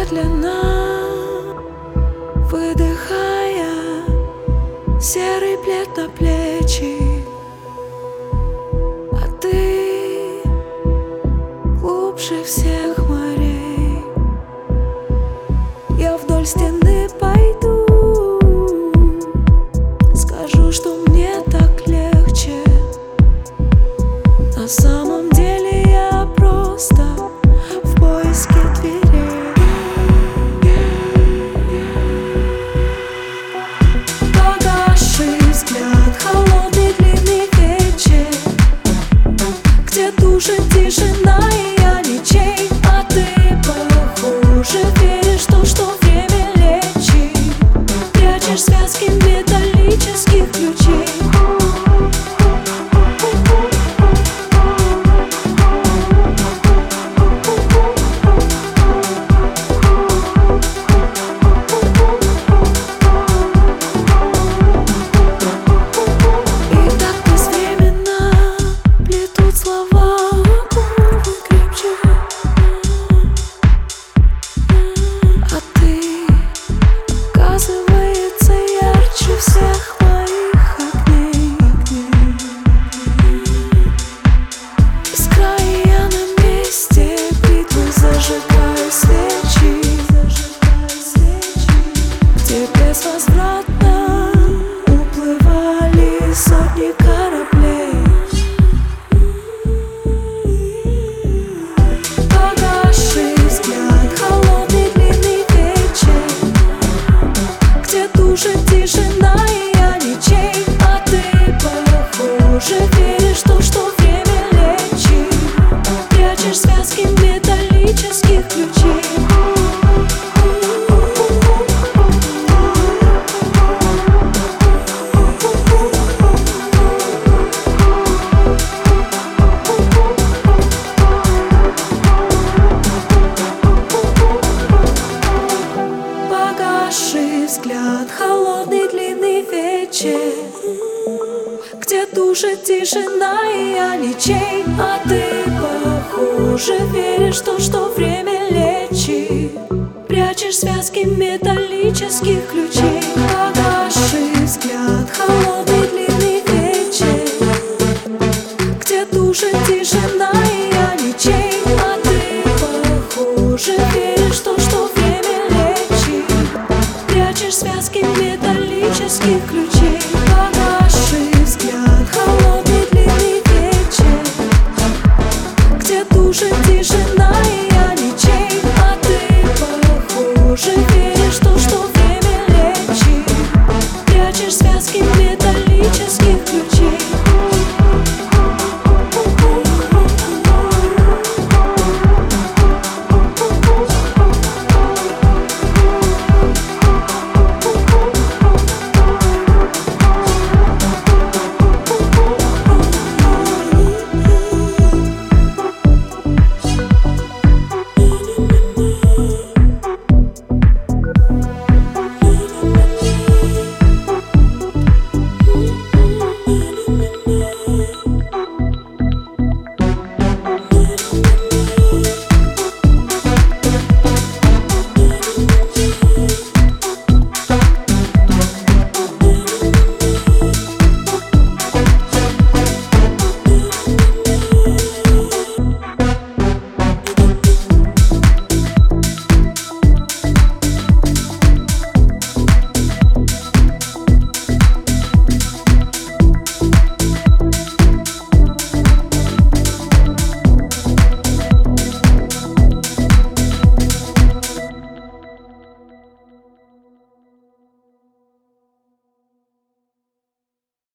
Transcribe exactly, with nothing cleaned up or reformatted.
медленно выдыхая серый плед на плечи, а ты глубже всех морей. Я вдоль стены пойду, скажу, что мне так легче. На самом деле я просто в поиске дверей. Погасший взгляд, холодный длинный вечер, где душит тишина, и я ничей. А ты, похоже, веришь в то, что время лечит. Прячешь связки металлических ключей. Безвозвратно уплывали сотни кораблей. Погасший взгляд, холодный длинный вечер, где душит тишина, и я ничей. А ты, похоже, веришь в то, что время лечит. Прячешь связки металлических ключей. Взгляд, холодный длинный вечер, где душит тишина, и я ничей. А ты, похоже, веришь в то, что время лечит. Прячешь связки металлических ключей.